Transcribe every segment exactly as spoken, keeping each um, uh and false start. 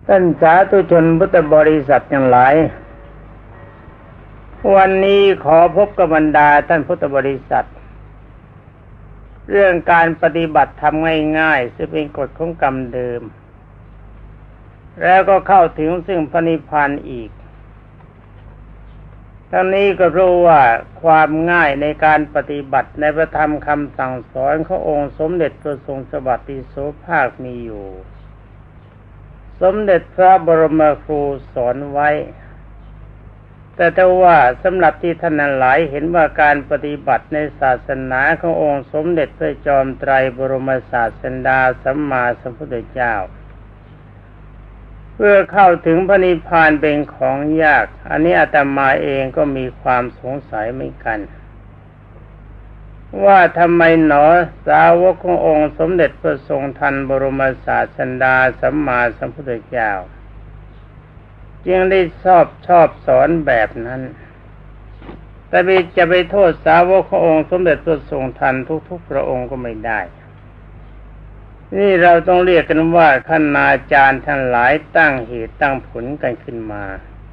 ท่านสาธุชนพุทธบริษัททั้งหลายวันนี้ขอพบกับบรรดาท่านพุทธบริษัทเรื่องการปฏิบัติทำง่ายๆซึ่งเป็นกฎของกรรมเดิมแล้วก็เข้าถึงซึ่งพระนิพพานอีกทั้งนี้ก็เพราะว่าความง่ายในการปฏิบัติในพระธรรมคำสั่งสอนขององค์สมเด็จพระทรงสวัสดิโสภาคมีอยู่สมเด็จพระบรมครูสอนไว้แต่ถ้าว่าสำหรับที่ท่านหลายเห็นว่าการปฏิบัติในศาสนาขององค์สมเด็จพระจอมไตรบรมศาสดาสัมมาสัมพุทธเจ้าเพื่อเข้าถึงพระนิพพานเป็นของยากอันนี้อาตมาเองก็มีความสงสัยเหมือนกันว่าทำไมหนอสาวกขององค์สมเด็จพระทรงทันบรมศาสดาสัมมาสัมพุทธเจ้าจึงได้ชอบชอบสอนแบบนั้นแต่จะไปโทษสาวกขององค์สมเด็จพระทรงทันทุกๆพระองค์ก็ไม่ได้นี่เราต้องเรียกกันว่าคณาจารย์ทั้งหลายตั้งเหตุตั้งผลกันขึ้นมา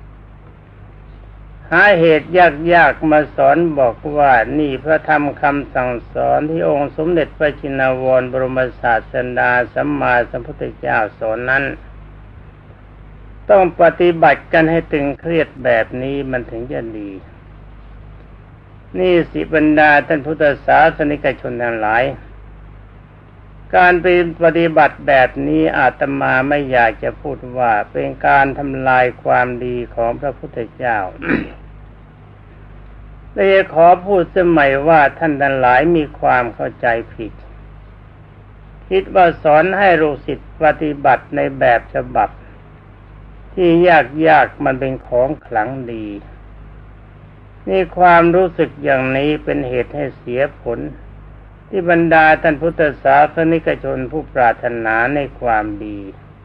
หาเหตุยากๆมาสอนบอกว่านี่พระธรรมคำสั่งสอนที่องค์สมเด็จพระชินวรบรมศาสดาสัมมาสัมพุทธเจ้าสอนนั้นต้องปฏิบัติกันให้ตึงเครียดแบบนี้มันถึงจะดีนี่สิบรรดาท่านพุทธศาสนิกชนทั้งหลายการปฏิบัติแบบนี้อาตมาไม่อยากจะพูดว่าเป็นการทำลายความดีของพระพุทธเจ้า แต่ขอพูดเสมอว่าท่านทั้งหลายมีความเข้าใจผิดคิดว่าสอนให้ลูกศิษย์ปฏิบัติในแบบฉบับที่ยากๆมันเป็นของขลังดีนี่ความรู้สึกอย่างนี้เป็นเหตุให้เสียผลที่บรรดาท่านพุทธศาสนิกชนผู้ปรารถนาในความดี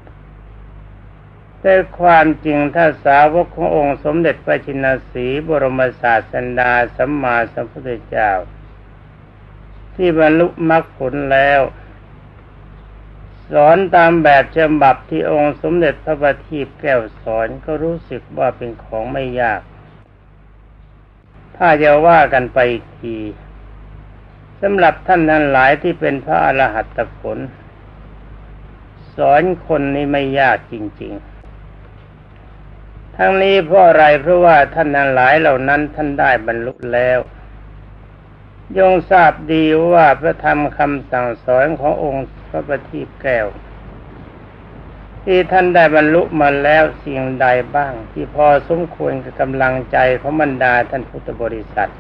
แต่ความจริงถ้าสาวกขององค์สมเด็จพระชินสีห์บรมศาสดาสัมมาสัมพุทธเจ้าที่บรรลุมรรคผลแล้วสอนตามแบบฉบับที่องค์สมเด็จพระบัณฑิตแก้วสอนก็รู้สึกว่าเป็นของไม่ยากถ้าจะว่ากันไปอีกทีสำหรับท่านทั้งหลายที่เป็นพระอรหัตผลสอนคนนี้ไม่ยากจริงๆทั้งนี้เพราะอะไรเพราะว่าท่านทั้งหลายเหล่านั้นท่านได้บรรลุแล้วยงทราบดีว่าพระธรรมคำสั่งสอนขององค์พระบัณฑิตแก้วที่ท่านได้บรรลุมาแล้วสิ่งใดบ้างที่พอสมควรกับกำลังใจของบรรดาท่านพุทธบริษัท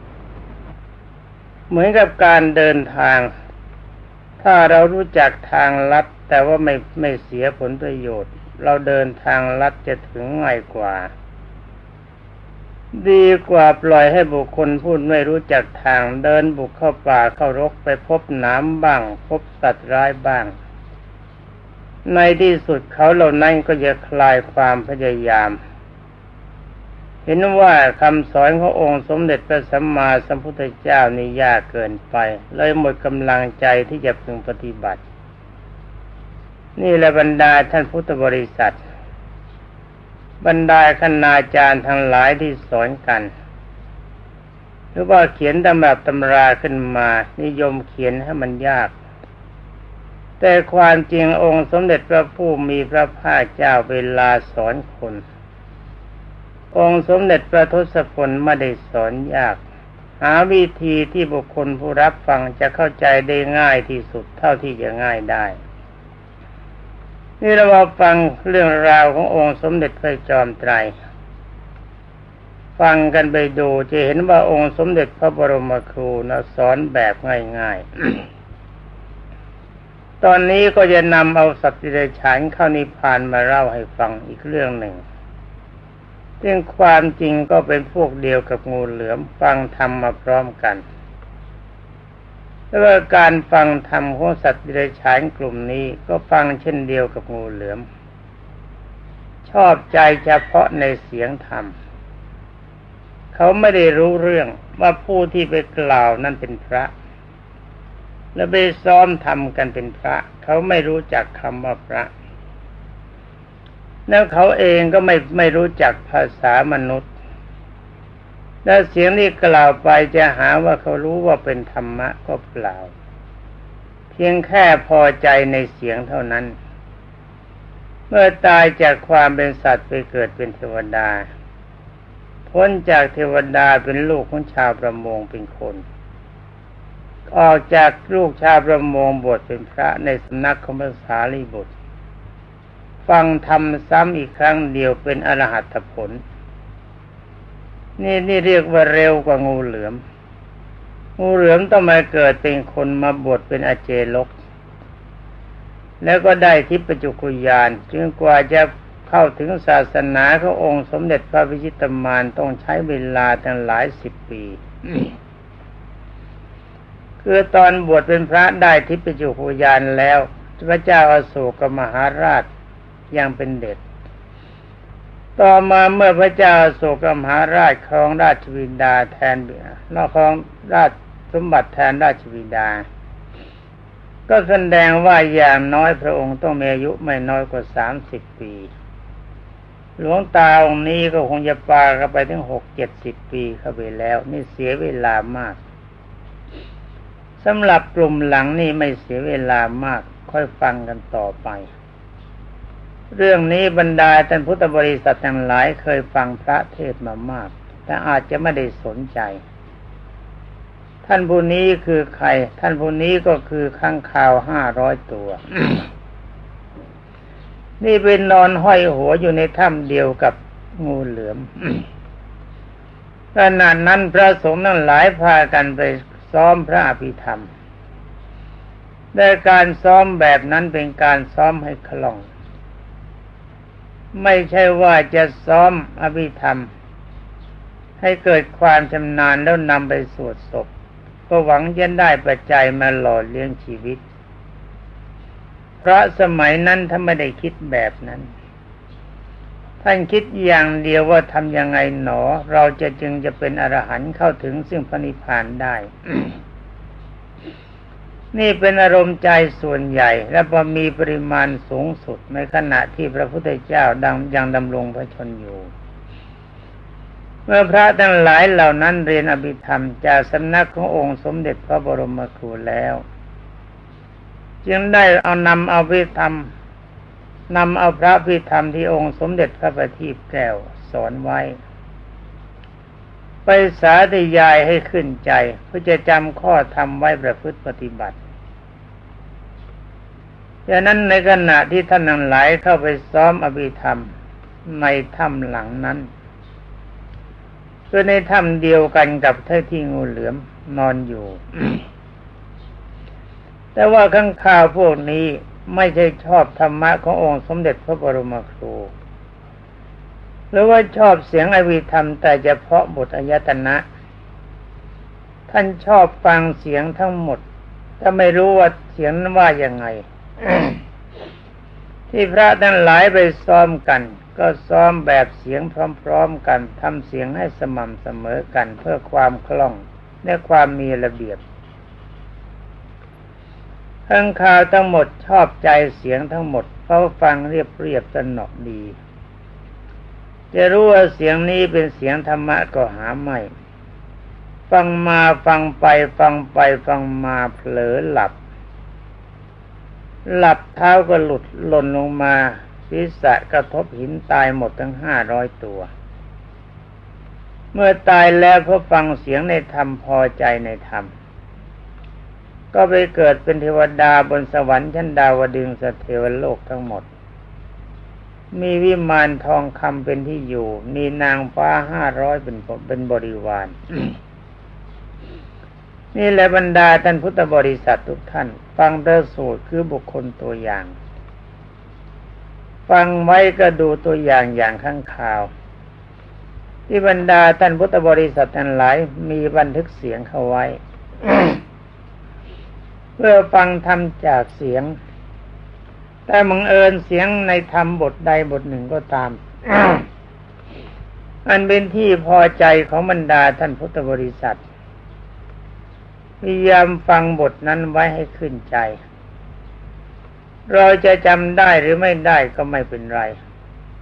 เหมือนกับการเดินทางถ้าเรารู้จักทางลัดแต่ว่าไม่ไม่เสียผลประโยชน์เราเดินทางลัดจะถึงง่ายกว่าดีกว่าปล่อยให้บุคคลผู้ไม่รู้จักทางเดินบุกเข้าป่าเข้ารกไปพบหนามบ้างพบสัตว์ร้ายบ้างในที่สุดเขาเหล่านั้นก็จะคลายความพยายามเห็นว่าคำสอนขององค์สมเด็จพระสัมมาสัมพุทธเจ้านี่ยากเกินไปเลยหมดกำลังใจที่จะพึงปฏิบัตินี่แหละบรรดาท่านพุทธบริษัทบรรดาคณาจารย์ทั้งหลายที่สอนกันหรือว่าเขียนตำรับตำราขึ้นมานิยมเขียนให้มันยากแต่ความจริงองค์สมเด็จพระผู้มีพระภาคเจ้าเวลาสอนคนองค์สมเด็จพระทศพลไม่ได้สอนยากหาวิธีที่บุคคลผู้รับฟังจะเข้าใจได้ง่ายที่สุดเท่าที่จะง่ายได้นี่เรามาฟังเรื่องราวขององค์สมเด็จพระจอมไตรฟังกันไปดูจะเห็นว่าองค์สมเด็จพระบรมครูนะสอนแบบง่ายๆ ตอนนี้ก็จะนำเอาสัตว์เดรัจฉานเข้านิพพานมาเล่าให้ฟังอีกเรื่องหนึ่งซึ่งความจริงก็เป็นพวกเดียวกับงูเหลือมฟังธรรมมาพร้อมกันแต่ว่าการฟังธรรมของสัตว์เดรัจฉานกลุ่มนี้ก็ฟังเช่นเดียวกับงูเหลือมชอบใจเฉพาะในเสียงธรรมเขาไม่ได้รู้เรื่องว่าผู้ที่ไปกล่าวนั่นเป็นพระและไปซ้อมทำกันเป็นพระเขาไม่รู้จักคำว่าพระแล้วเขาเองก็ไม่ไม่รู้จักภาษามนุษย์และเสียงที่กล่าวไปจะหาว่าเขารู้ว่าเป็นธรรมะก็เปล่าเพียงแค่พอใจในเสียงเท่านั้นเมื่อตายจากความเป็นสัตว์ไปเกิดเป็นเทวดาพ้นจากเทวดาเป็นลูกของชาวประมงเป็นคนออกจากลูกชาวประมงบวชเป็นพระในสำนักของพระสารีบุตรฟังธรรมซ้ำอีกครั้งเดียวเป็นอรหัตผลนี่นี่เรียกว่าเร็วกว่างูเหลือมงูเหลือมต้องมาเกิดเป็นคนมาบวชเป็นอาเจลกแล้วก็ได้ทิพจุกุญาณจึงกว่าจะเข้าถึงศาสนาขององค์สมเด็จพระวิชิตมารต้องใช้เวลาตั้งหลายสิบปี คือตอนบวชเป็นพระได้ทิพจุกุญาณแล้วพระเจ้าอโศกมหาราชยังเป็นเด็กต่อมาเมื่อพระเจ้าอโศกมหาราชครองราชบิดาแทนนอกครองราชสมบัติแทนราชบิดาก็แสดงว่าอย่างน้อยพระองค์ต้องมีอายุไม่น้อยกว่าสามสิบปีหลวงตาองค์นี้ก็คงจะปากันไปถึงหกเจ็ดสิบปีเข้าไปแล้วนี่เสียเวลามากสำหรับกลุ่มหลังนี่ไม่เสียเวลามากค่อยฟังกันต่อไปเรื่องนี้บรรดาท่านพุทธบริษัททั้งหลายเคยฟังพระเทศน์มามากแต่อาจจะไม่ได้สนใจท่านผู้นี้คือใครท่านผู้นี้ก็คือค้างคาวห้าร้อยตัว นี่เป็นนอนห้อยหัวอยู่ในถ้ำเดียวกับงูเหลือม ขณะนั้นพระสงฆ์ทั้งหลายพากันไปซ้อมพระอภิธรรมแต่การซ้อมแบบนั้นเป็นการซ้อมให้คล่องไม่ใช่ว่าจะซ้อมอภิธรรมให้เกิดความชำนาญแล้วนำไปสวดศพก็หวังจะได้ปัจจัยมาหล่อเลี้ยงชีวิตเพราะสมัยนั้นท่านไม่ได้คิดแบบนั้นท่านคิดอย่างเดียวว่าทำยังไงหนอเราจะจึงจะเป็นอรหันต์เข้าถึงซึ่งพระนิพพานได้ นี่เป็นอารมณ์ใจส่วนใหญ่และพอมีปริมาณสูงสุดในขณะที่พระพุทธเจ้าดังยังดำรงพระชนอยู่เมื่อพระทั้งหลายเหล่านั้นเรียนอภิธรรมจากสำนักขององค์สมเด็จพระบรมครูแล้วจึงได้เอานำเอาอภิธรรมนำเอาพระอภิธรรมที่องค์สมเด็จพระประทีปแก้วสอนไว้ไปสาธยายให้ขึ้นใจเพื่อจะจำข้อธรรมไว้ประพฤติปฏิบัติดังนั้นในขณะที่ท่านทั้งหลายเข้าไปซ้อมอภิธรรมในถ้ำหลังนั้นคือในถ้ำเดียวกันกับที่งูเหลือมนอนอยู่ แต่ว่าข้างข่าวพวกนี้ไม่ใช่ชอบธรรมะขององค์สมเด็จพระบรมครูหรือว่าชอบเสียงอภิธรรมแต่เฉพาะบทอายตนะท่านชอบฟังเสียงทั้งหมดแต่ไม่รู้ว่าเสียงนั้นว่ายังไง ที่พระทั้งหลายไปซ้อมกันก็ซ้อมแบบเสียงพร้อมๆกันทำเสียงให้สม่ำเสมอกันเพื่อความคล่องและความมีระเบียบข้างข่าวทั้งหมดชอบใจเสียงทั้งหมดเพราะฟังเรียบๆสนอดีจะรู้ว่าเสียงนี้เป็นเสียงธรรมะก็หาไม่ฟังมาฟังไปฟังไปฟังมาเผลอหลับหลับเท้าก็หลุดหล่นลงมาศีรษะกระทบหินตายหมดทั้งห้าร้อยตัวเมื่อตายแล้วเพราะฟังเสียงในธรรมพอใจในธรรมก็ไปเกิดเป็นเทวดาบนสวรรค์ชั้นดาวดึงสเทวโลกทั้งหมดมีวิมานทองคำเป็นที่อยู่มีนางฟ้าห้าร้อยเป็นเป็นบริวาร นี่แหละบรรดาท่านพุทธบริษัททุกท่านฟังพระสูตรคือบุคคลตัวอย่างฟังไว้ก็ดูตัวอย่างอย่างข้างข่าวที่บรรดาท่านพุทธบริษัททั้งหลายมีบันทึกเสียงเข้าไว้ เพื่อฟังธรรมจากเสียงแต่บังเอิญเสียงในธรรมบทใดบทหนึ่งก็ตาม อันเป็นที่พอใจของบรรดาท่านพุทธบริษัทพยายามฟังบทนั้นไว้ให้ขึ้นใจเราจะจำได้หรือไม่ได้ก็ไม่เป็นไร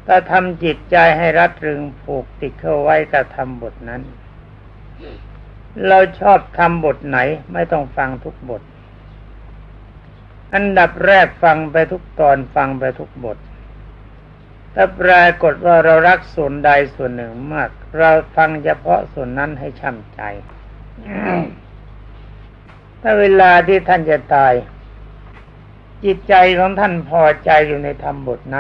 ถ้าทำจิตใจให้รัดรึงผูกติดเข้าไว้กับทำบทนั้นเราชอบทำบทไหนไม่ต้องฟังทุกบทอันดับแรกฟังไปทุกตอนฟังไปทุกบทถ้าปรากฏว่าเรารักส่วนใดส่วนหนึ่งมากเราฟังเฉพาะส่วนนั้นให้ช่ำใจ ถ้าเวลาที่ท่านจะตายจิตใจของท่านพอใจอยู่ในธรรมบทนั้น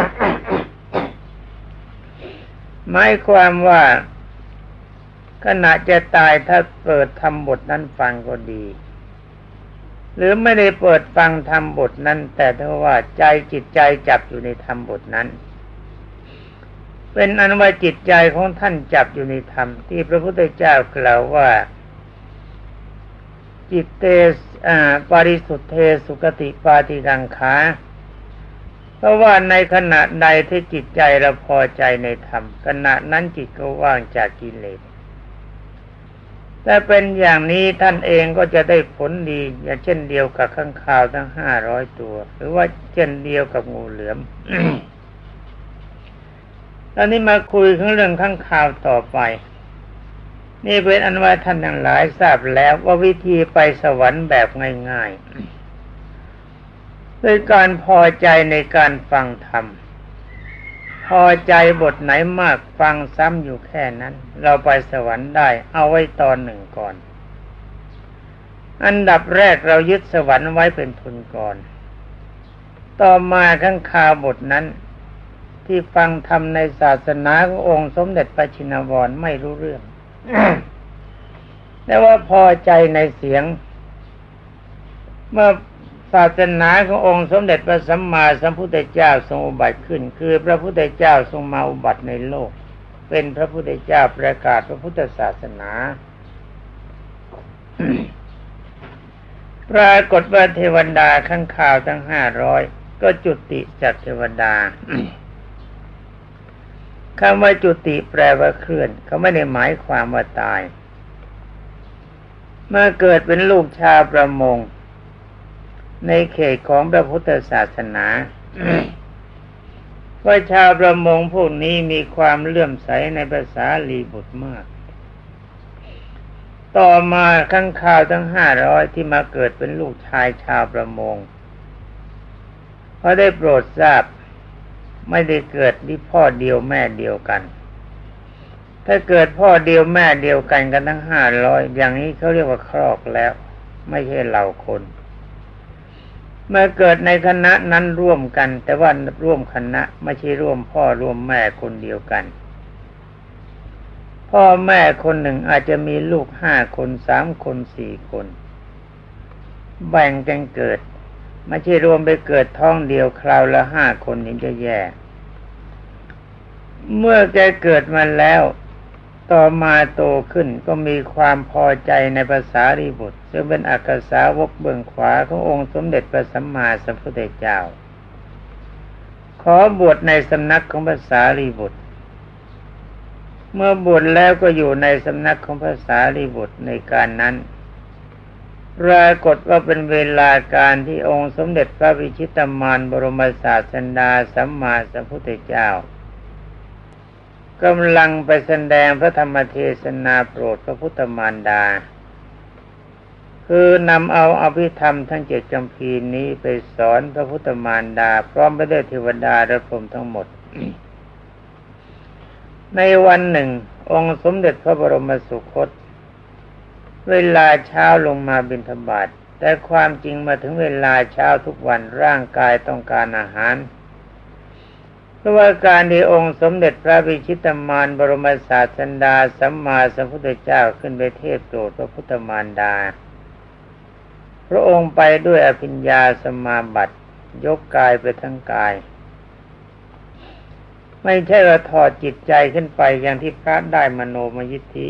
หมายความว่าขณะจะตายถ้าเปิดธรรมบทนั้นฟังก็ดีหรือไม่ได้เปิดฟังธรรมบทนั้นแต่ถ้าว่าใจจิตใจจับอยู่ในธรรมบทนั้นเป็นอันว่าจิตใจของท่านจับอยู่ในธรรมที่พระพุทธเจ้ากล่าวว่าจิตเตปริสุทธเทสุคติปาติกังขาเพราะว่าในขณะใดที่จิตใจเราพอใจในธรรมขณะนั้นจิตก็ว่างจากกิเลสแต่เป็นอย่างนี้ท่านเองก็จะได้ผลดีอย่างเช่นเดียวกับข้างคาวทั้งห้าร้อยตัวหรือว่าเช่นเดียวกับงูเหลือม ตอนนี้มาคุยถึงเรื่องข้างคาวต่อไปนี่เป็นอันว่าท่านทั้งหลายทราบแล้วว่าวิธีไปสวรรค์แบบง่ายๆโดยการพอใจในการฟังธรรมพอใจบทไหนมากฟังซ้ำอยู่แค่นั้นเราไปสวรรค์ได้เอาไว้ตอนหนึ่งก่อนอันดับแรกเรายึดสวรรค์ไว้เป็นทุนก่อนต่อมาข้างคาวบทนั้นที่ฟังธรรมในศาสนาขององค์สมเด็จพระชินวรไม่รู้เรื่อง แต่ว่าพอใจในเสียงเมื่อศาสนาขององค์สมเด็จพระสัมมาสัมพุทธเจ้าทรงอุบัติขึ้นคือพระพุทธเจ้าทรงมาอุบัติในโลกเป็นพระพุทธเจ้าประกาศพระพุทธศาสนา ปรากฏว่าเทวดาข้างข่าวทั้งห้าร้อยก็จุติจากเทวดา คำว่าจุติแปลว่าเคลื่อนเขาไม่ได้หมายความว่าตายเมื่อเกิดเป็นลูกชาวประมงในเขตของพระพุทธศาสนา ว่าชาวประมงพวกนี้มีความเลื่อมใสในภาษาลีบุตรมากต่อมาข้างข่าวทั้งห้าร้อยที่มาเกิดเป็นลูกชายชาวประมงเพราะได้โปรดทราบไม่ได้เกิดที่พ่อเดียวแม่เดียวกันถ้าเกิดพ่อเดียวแม่เดียวกันกันทั้งห้าร้อยอย่างนี้เขาเรียกว่าครอกแล้วไม่ใช่เหล่าคนเมื่อเกิดในคณะนั้นร่วมกันแต่ว่าร่วมคณะไม่ใช่ร่วมพ่อร่วมแม่คนเดียวกันพ่อแม่คนหนึ่งอาจจะมีลูกห้าคนสามคนสี่คนแบ่งกันเกิดไม่ใช่รวมไปเกิดท้องเดียวคราวละห้าคนนี่จะแย่เมื่อแกเกิดมาแล้วต่อมาโตขึ้นก็มีความพอใจในภาษารีบุตรซึ่งเป็นอักษรวกเบื้องขวาขององค์สมเด็จพระสัมมาสัมพุทธเจ้าขอบวชในสำนักของภาษารีบุตรเมื่อบวชแล้วก็อยู่ในสำนักของภาษารีบุตรในการนั้นปรากฏว่าเป็นเวลาการที่องค์สมเด็จพระวิชิตามานบรมศาสดาสัมมาสัมพุทธเจ้ากำลังไปแสดงพระธรรมเทศนาโปรดพระพุทธมารดาคือนำเอาอภิธรรมทั้งเจ็ดคัมภีร์นี้ไปสอนพระพุทธมารดาพร้อมไปด้วยเทวดาและพรหมทั้งหมด ในวันหนึ่งองค์สมเด็จพระบรมสุคตเวลาเช้าลงมาบิณฑบาตแต่ความจริงมาถึงเวลาเช้าทุกวันร่างกายต้องการอาหารเพราะว่าการที่องค์สมเด็จพระวิชิตามานบรมศาสดาสัมมาสัมพุทธเจ้าขึ้นไปเทศน์โปรดพระพุทธมารดาพระองค์ไปด้วยอภิญญาสมาบัติยกกายไปทั้งกายไม่ใช่ว่าถอดจิตใจขึ้นไปอย่างที่พระได้มโนมยิทธิ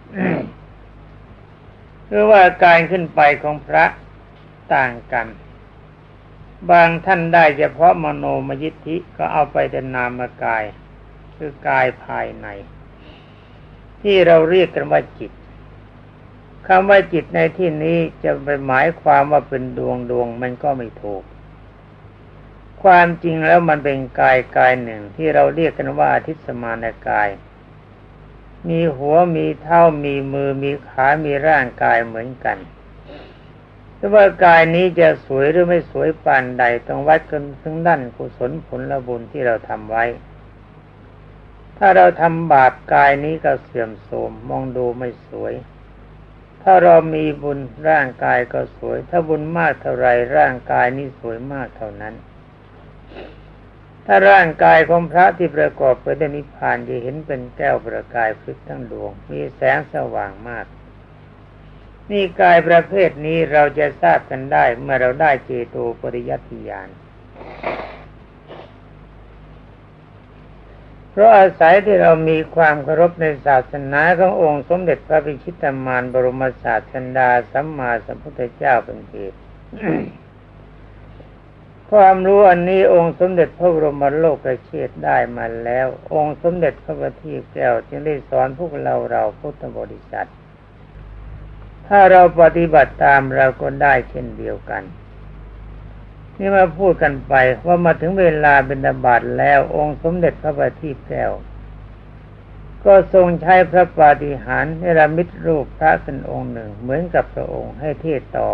หรือว่าการขึ้นไปของพระต่างกันบางท่านได้เฉพาะมโนมยิทธิก็เอาไปแต่นามกายคือกายภายในที่เราเรียกกันว่าจิตคำว่าจิตในที่นี้จะไปหมายความว่าเป็นดวงดวงมันก็ไม่ถูกความจริงแล้วมันเป็นกายกายหนึ่งที่เราเรียกกันว่าอาทิตสมานกายมีหัวมีเท้ามีมือมีขามีร่างกายเหมือนกันแต่ว่ากายนี้จะสวยหรือไม่สวยปานใดต้องวัดกันถึงด้านกุศลผลบุญที่เราทำไว้ถ้าเราทำบาปกายนี้ก็เสื่อมโทรมมองดูไม่สวยถ้าเรามีบุญร่างกายก็สวยถ้าบุญมากเท่าไรร่างกายนี้สวยมากเท่านั้นถ้าร่างกายของพระที่ประกอบไปด้วยนิพพานจะเห็นเป็นแก้วประกายพลึกทั้งดวงมีแสงสว่างมากนี่กายประเภทนี้เราจะทราบกันได้เมื่อเราได้เจโตปริยัติญาณเพราะอาศัยที่เรามีความเคารพในศาสนาขององค์สมเด็จพระพิชิตมารบรมศาสดาสัมมาสัมพุทธเจ้าเป็นเหตุ ความรู้อันนี้องค์สมเด็จพระบรมโลกเชษฐ์ได้มาแล้วองค์สมเด็จพระบัณฑิตแก้วจึงได้สอนพวกเราเราพุทธบริษัทถ้าเราปฏิบัติตามเราก็ได้เช่นเดียวกันนี่มาพูดกันไปว่ามาถึงเวลาบิณฑบาตแล้วองค์สมเด็จพระบัณฑิตแก้วก็ทรงใช้พระปาฏิหาริย์เนรมิตรูปพระเป็นองค์หนึ่งเหมือนกับพระองค์ให้เทศต่อ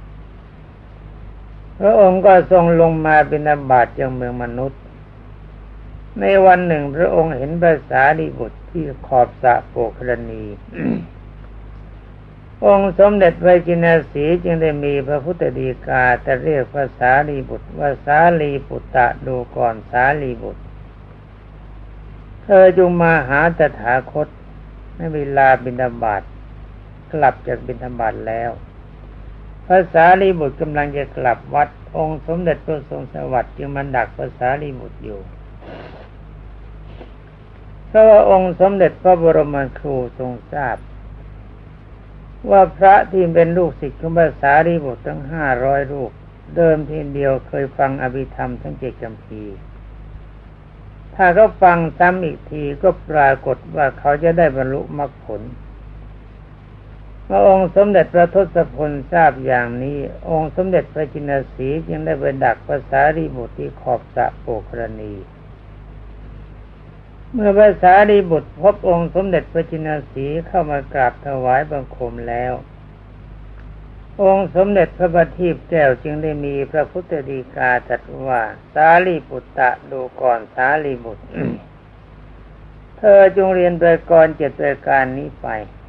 พระองค์ก็ทรงลงมาบิณฑบาตยังเมืองมนุษย์ในวันหนึ่งพระองค์เห็นพระสารีบุตรที่ขอบสระโปกรณี องค์สมเด็จพระจินสีจึงได้มีพระพุทธดีกาแต่เรียกพระสารีบุตรว่าสารีปุตตะดูก่อนสารีบุตรเธอจงมาหาตถาคตในเวลาบิณฑบาตกลับจากบิณฑบาตแล้วพระสารีบุตรกำลังจะกลับวัดองค์สมเด็จพระทรงสวัสดิ์จึงมาดักพระสารีบุตรอยู่เพราะว่าองค์สมเด็จพระบรมครูทรงทราบว่าพระที่เป็นลูกศิษย์ของพระสารีบุตรทั้งห้าร้อยรูปเดิมทีเดียวเคยฟังอภิธรรมทั้งเจ็ดคำพีถ้าเขาฟังซ้ำอีกทีก็ปรากฏว่าเขาจะได้บรรลุมรรคผลเมื่อองค์สมเด็จพระทศพลทราบอย่างนี้องค์สมเด็จพระจินสีจึงได้ไปดักพระสารีบุตรที่ขอบสระโปกรณีเมื่อพระสารีบุตรพบองค์สมเด็จพระจินสีเข้ามากราบถวายบังคมแล้วองค์สมเด็จพระบัณฑิตแก้วจึงได้มีพระพุทธดีกาตรัสว่าสารีปุตตะดูก่อนสารีบุตร เธอจงเรียนประกรณ์เจ็ดประการนี้ไป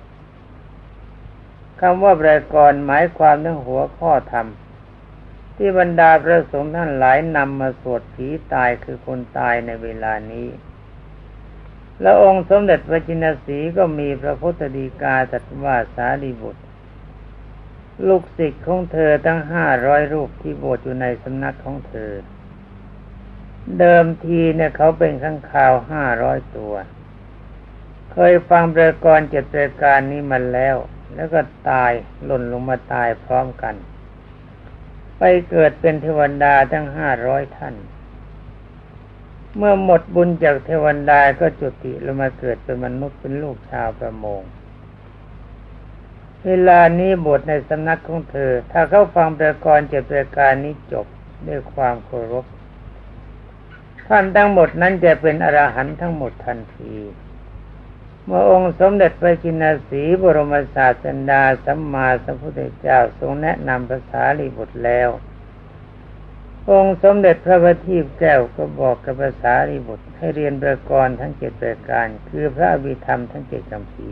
คำว่าประกรณ์หมายความถึงหัวข้อธรรมที่บรรดาพระสงฆ์ท่านหลายนำมาสวดผีตายคือคนตายในเวลานี้แล้วองค์สมเด็จพระจินสีก็มีพระพุทธดีกาตรัสว่าสารีบุตรลูกศิษย์ของเธอทั้งห้าร้อยรูปที่บวชอยู่ในสำนักของเธอเดิมทีเนี่ยเขาเป็นข้างคาวห้าร้อยตัวเคยฟังประกรณ์เจ็ดประการนี้มาแล้วแล้วก็ตายหล่นลงมาตายพร้อมกันไปเกิดเป็นเทวดาทั้งห้าร้อยท่านเมื่อหมดบุญจากเทวดาก็จุติลงมาเกิดเป็นมนุษย์เป็นลูกชาวประมงเวลานี้บวชในสำนักของเธอถ้าเขาฟังประกรณ์เจ็ดประการนี้จบด้วยความเคารพท่านทั้งหมดนั้นจะเป็นอรหันต์ทั้งหมดทันทีเมื่อองค์สมเด็จพระจินสีบรมศาสดาสัมมาสัมพุทธเจ้าทรงแนะนำพระสารีบุตรแล้วองค์สมเด็จพระบัณฑิตแก้วก็บอกกับพระสารีบุตรให้เรียนประกรณ์ทั้งเจ็ดประการคือพระอภิธรรมทั้งเจ็ดคำพี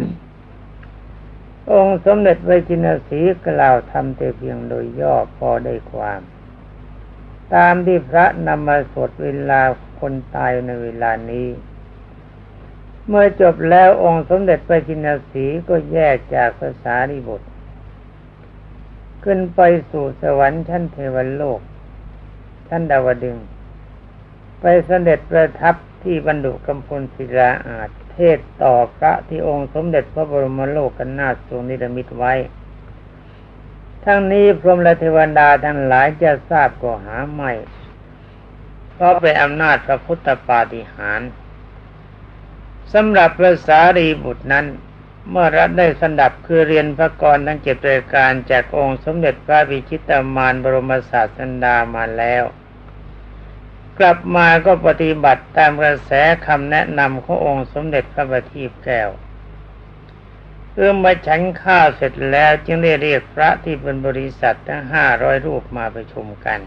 องค์สมเด็จพระจินสีกล่าวทำแต่เพียงโดยย่อพอได้ความตามที่พระนำมาสวดเวลาคนตายในเวลานี้เมื่อจบแล้วองค์สมเด็จพระจินสีก็แยกจากพระสารีบุตรขึ้นไปสู่สวรรค์ชั้นเทวโลกชั้นดาวดึงส์ไปเสด็จประทับที่บรรดุกัมพลศิลาอาสน์เทศต่อพระที่องค์สมเด็จพระบรมโลกนาถทรงนิรมิตไว้ทั้งนี้พรหมและเทวดาทั้งหลายจะทราบก็หาไม่เพราะเป็นอำนาจพระพุทธปาฏิหาริย์สำหรับพระสารีบุตรนั้นเมื่อรับได้สดับคือเรียนพระกรทั้งเจ็ดรายการจากองค์สมเด็จพระวิชิตามารบรมศาสดามาแล้วกลับมาก็ปฏิบัติตามกระแสคำแนะนำขององค์สมเด็จพระบัณฑิตแก้วเมื่อมาฉันข้าวเสร็จแล้วจึงได้เรียกพระที่เป็นบริษัททั้งห้าร้อยรูปมาประชุมกัน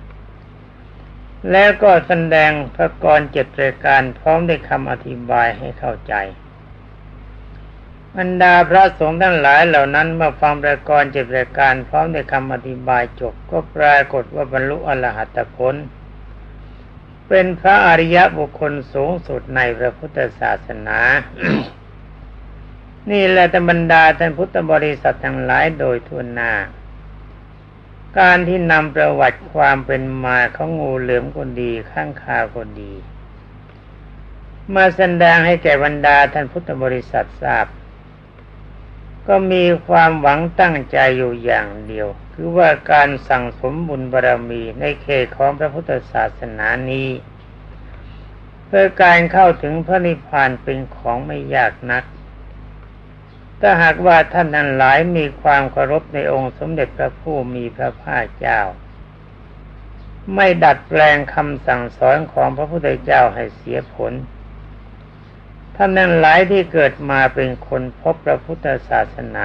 แล้วก็แสดงพระกรเจ็ดรายการพร้อมด้วยคำอธิบายให้เข้าใจบรรดาพระสงฆ์ทั้งหลายเหล่านั้นเมื่อฟังพระกรเจ็ดรายการพร้อมด้วยคำอธิบายจบก็ปรากฏว่าบรรลุอรหัตผลเป็นพระอริยบุคคลสูงสุดในพระพุทธศาสนา นี่แหละแต่บรรดาท่านพุทธบริษัททั้งหลายโดยทั่วหน้าการที่นำประวัติความเป็นมาของงูเหลือมก็ดีข้างคาวก็ดีมาแสดงให้แก่บรรดาท่านพุทธบริษัททราบก็มีความหวังตั้งใจอยู่อย่างเดียวคือว่าการสั่งสมบุญบารมีในเขตของพระพุทธศาสนานี้เพื่อการเข้าถึงพระนิพพานเป็นของไม่ยากนักถ้าหากว่าท่านทั้งหลายมีความเคารพในองค์สมเด็จพระผู้มีพระภาคเจ้าไม่ดัดแปลงคำสั่งสอนของพระพุทธเจ้าให้เสียผลท่านทั้งหลายที่เกิดมาเป็นคนพบพระพุทธศาสนา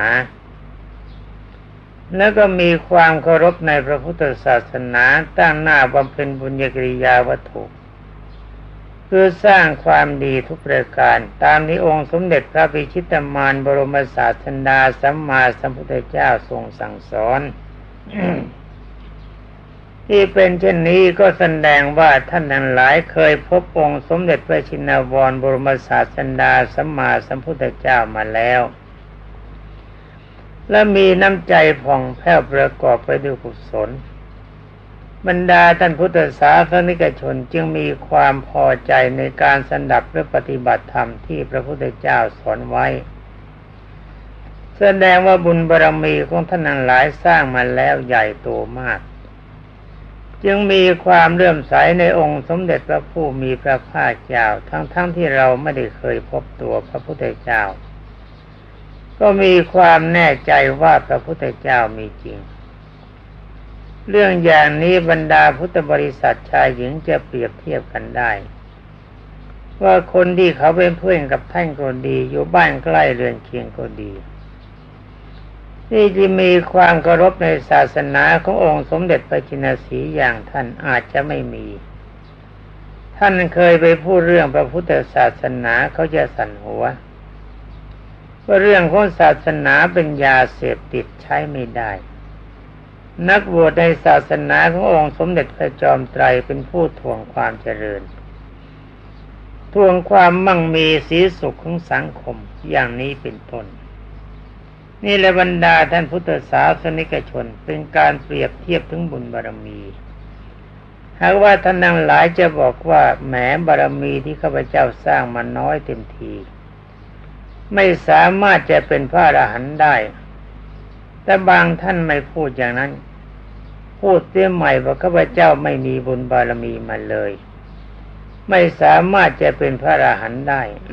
แล้วก็มีความเคารพในพระพุทธศาสนาตั้งหน้าบำเพ็ญบุญญกิริยาวัตถุเพื่อสร้างความดีทุกประการตามที่องค์สมเด็จพระพิชิตมารบรมศาสดาสัมมาสัมพุทธเจ้าทรงสั่งสอน ที่เป็นเช่นนี้ก็แสดงว่าท่านทั้งหลายเคยพบองค์สมเด็จพระชินวรบรมศาสดาสัมมาสัมพุทธเจ้ามาแล้วและมีน้ำใจผ่องแผ้วประกอบไปด้วยกุศลบรรดาท่านพุทธศาสนิกชนจึงมีความพอใจในการสดับและปฏิบัติธรรมที่พระพุทธเจ้าสอนไว้แสดงว่าบุญบารมีของท่านทั้งหลายสร้างมาแล้วใหญ่โตมากจึงมีความเลื่อมใสในองค์สมเด็จพระผู้มีพระภาคเจ้าทั้งๆ ท, ที่เราไม่ได้เคยพบตัวพระพุทธเจ้าก็มีความแน่ใจว่าพระพุทธเจ้ามีจริงเรื่องอย่างนี้บรรดาพุทธบริษัทชายหญิงจะเปรียบเทียบกันได้ว่าคนที่เขาเป็นเพื่อนกับท่านก็ดีอยู่บ้านใกล้เรือนเคียงก็ดีที่จะมีความเคารพในศาสนาขององค์สมเด็จพระจินสีห์อย่างท่านอาจจะไม่มีท่านเคยไปพูดเรื่องพระพุทธศาสนาเขาจะสั่นหัวว่าเรื่องของศาสนาเป็นยาเสพติดใช้ไม่ได้นักบวชในศาสนาขององค์สมเด็จพระจอมไตรเป็นผู้ทวงความเจริญทวงความมั่งมีสีสุขของสังคมอย่างนี้เป็นต้นนี่แหละบรรดาท่านพุทธศาสนิกชนเป็นการเปรียบเทียบถึงบุญบารมีหากว่าท่านทั้งหลายจะบอกว่าแหมบารมีที่ข้าพเจ้าสร้างมาน้อยเต็มทีไม่สามารถจะเป็นพระอรหันต์ได้แต่บางท่านไม่พูดอย่างนั้นพูดเสียใหม่ว่าข้าพเจ้าไม่มีบุญบารมีมาเลยไม่สามารถจะเป็นพระอรหันต์ได้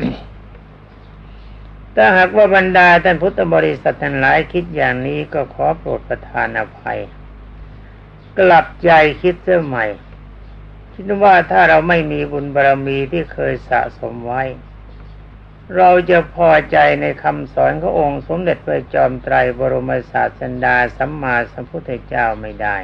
ถ้าหากว่าบรรดาท่านพุทธบริษัททั้งหลายคิดอย่างนี้ก็ขอโปรดประทานอภัยกลับใจคิดเสียใหม่คิดว่าถ้าเราไม่มีบุญบารมีที่เคยสะสมไว้เราจะพอใจในคำสอนขององค์สมเด็จพระจอมไตรบรมศาสดาสัมมาสัมพุทธเจ้าไม่ได้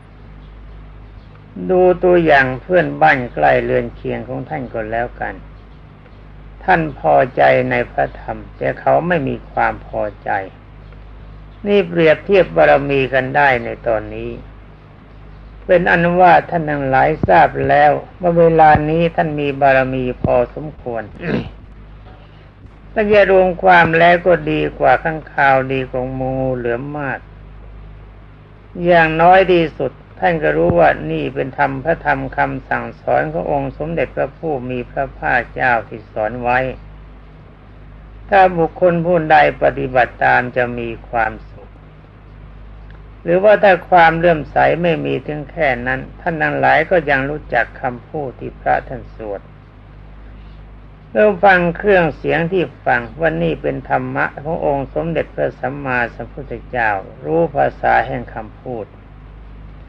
ดูตัวอย่างเพื่อนบ้านใกล้เรือนเคียงของท่านก็แล้วกันท่านพอใจในพระธรรมแต่เขาไม่มีความพอใจนี่เปรียบเทียบบารมีกันได้ในตอนนี้เป็นอันว่าท่านทั้งหลายทราบแล้วว่าเวลานี้ท่านมีบารมีพอสมควร ถ้าจะรวมความแล้วก็ดีกว่าข้างคาวดีกว่างูเหลือมมากอย่างน้อยที่สุดท่านก็รู้ว่านี่เป็นธรรมพระธรรมคำสั่งสอนขององค์สมเด็จพระผู้มีพระภาคเจ้าที่สอนไว้ถ้าบุคคลผู้ใดปฏิบัติตามจะมีความสุขหรือว่าถ้าความเลื่อมใสไม่มีถึงแค่นั้นท่านทั้งหลายก็ยังรู้จักคำพูดที่พระท่านสวดเมื่อฟังเครื่องเสียงที่ฟังว่านี่เป็นธรรมะขององค์สมเด็จพระสัมมาสัมพุทธเจ้ารู้ภาษาแห่งคำพูด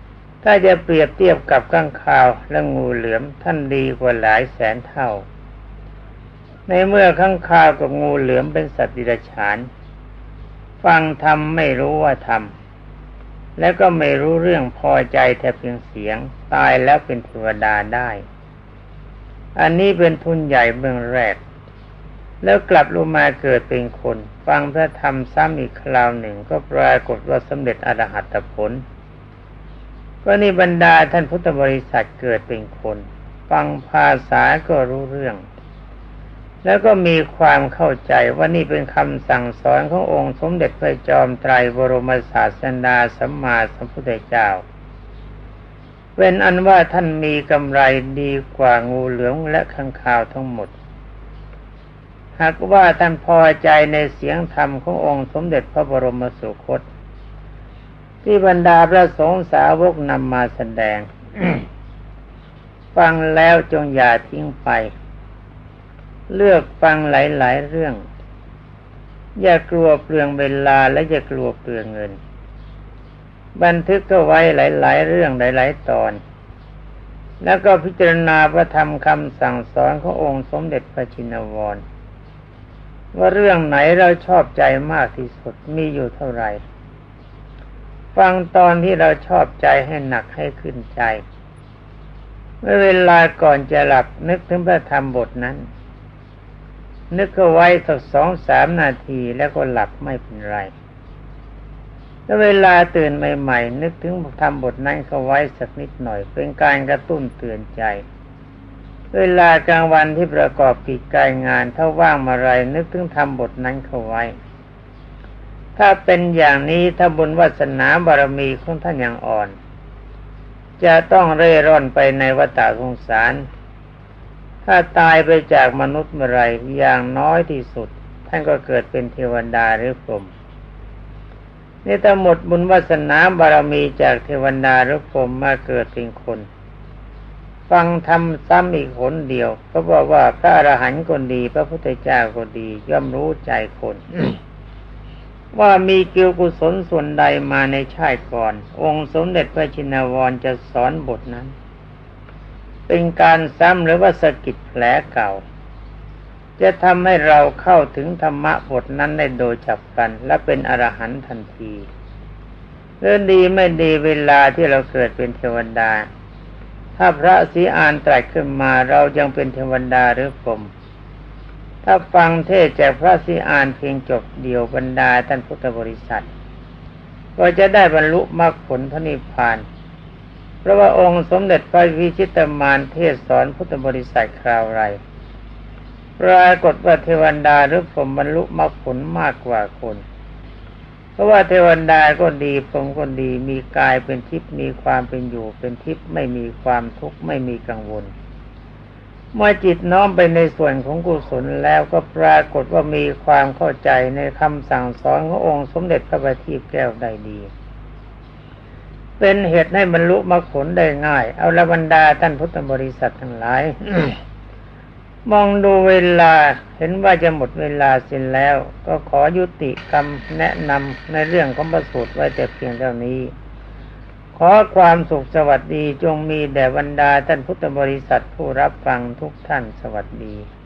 ถ้าจะเปรียบเทียบกับข้างคาวและงูเหลือมท่านดีกว่าหลายแสนเท่าในเมื่อข้างคาวกับงูเหลือมเป็นสัตว์ดิรัจฉานฟังธรรมไม่รู้ว่าธรรมแล้วก็ไม่รู้เรื่องพอใจแต่เพียงเสียงตายแล้วเป็นเทวดาได้อันนี้เป็นทุนใหญ่เบื้องแรกแล้วกลับลงมาเกิดเป็นคนฟังพระธรรมซ้ำอีกคราวหนึ่งก็ปรากฏว่าสำเร็จอรหัตผลก็นี่บรรดาท่านพุทธบริษัทเกิดเป็นคนฟังภาษาก็รู้เรื่องแล้วก็มีความเข้าใจว่านี่เป็นคำสั่งสอนขององค์สมเด็จพระจอมไตรบรมศาสดาสัมมาสัมพุทธเจ้าเป็นอันว่าท่านมีกำไรดีกว่างูเหลือมและข้างคาวทั้งหมดหากว่าท่านพอใจในเสียงธรรมขององค์สมเด็จพระบรมสุคตที่บรรดาพระสงฆ์สาวกนำมาแสดง ฟังแล้วจงอย่าทิ้งไปเลือกฟังหลายๆเรื่องอย่ากลัวเปลืองเวลาและอย่ากลัวเปลืองเงินบันทึกก็ไว้หลายๆเรื่องหลายๆตอนแล้วก็พิจารณาพระธรรมคำสั่งสอนขององค์สมเด็จพระชินวรว่าเรื่องไหนเราชอบใจมากที่สุดมีอยู่เท่าไหร่ฟังตอนที่เราชอบใจให้หนักให้ขึ้นใจเมื่อเวลาก่อนจะหลับนึกถึงพระธรรมบทนั้นนึกเอาไว้สักสองสามนาทีแล้วก็หลับไม่เป็นไรแล้วเวลาตื่นใหม่ๆนึกถึงธรรมบทนั้นเข้าไว้สักนิดหน่อยเป็นการกระตุ้นเตือนใจเวลากลางวันที่ประกอบกิจการงานถ้าว่างมาไรนึกถึงธรรมบทนั้นเข้าไว้ถ้าเป็นอย่างนี้ถ้าบุญวาสนาบารมีของท่านยังอ่อนจะต้องเร่ร่อนไปในวัฏสงสารถ้าตายไปจากมนุษย์เมื่อไรอย่างน้อยที่สุดท่านก็เกิดเป็นเทวดาหรือพรหมนี่ถ้าหมดบุญวาสนาบารมีจากเทวดาหรือพรหมมาเกิดเป็นคนฟังธรรมซ้ำอีกหนเดียวก็บอกว่าพระอรหันต์ก็ดีพระพุทธเจ้าก็ดีย่อมรู้ใจคน ว่ามีเกี่ยวกุศลส่วนใดมาในชาติก่อนองค์สมเด็จพระชินวรจะสอนบทนั้นเป็นการซ้ำหรือว่าสะกิดแผลเก่าจะทำให้เราเข้าถึงธรรมะบทนั้นได้โดยฉับพลันและเป็นอรหันต์ทันทีเรื่องดีไม่ดีเวลาที่เราเกิดเป็นเทวดาถ้าพระศรีอานตรัสขึ้นมาเรายังเป็นเทวดาหรือพรหมถ้าฟังเทศน์จากพระศรีอานเพียงจบเดียวบรรดาท่านพุทธบริษัทก็จะได้บรรลุมรรคผลพระนิพพานเพราะว่าองค์สมเด็จพระวิชิตมารเทศสอนพุทธบริษัทคราวไรปรากฏว่าเทวดาหรือพรหมบรรลุมรรคผลมากกว่าคนเพราะว่าเทวดาก็ดีพรหมก็ดีมีกายเป็นทิพย์มีความเป็นอยู่เป็นทิพย์ไม่มีความทุกข์ไม่มีกังวลเมื่อจิตน้อมไปในส่วนของกุศลแล้วก็ปรากฏว่ามีความเข้าใจในคำสั่งสอนขององค์สมเด็จพระบัณฑิตแก้วได้ดีเป็นเหตุให้บรรลุมรรคผลได้ง่ายเอาละบรรดาท่านพุทธบริษัททั้งหลาย มองดูเวลาเห็นว่าจะหมดเวลาสิ้นแล้วก็ขอยุติคำแนะนำในเรื่องของพระสูตรไว้แต่เพียงเท่านี้ขอความสุขสวัสดีจงมีแด่บรรดาท่านพุทธบริษัทผู้รับฟังทุกท่านสวัสดี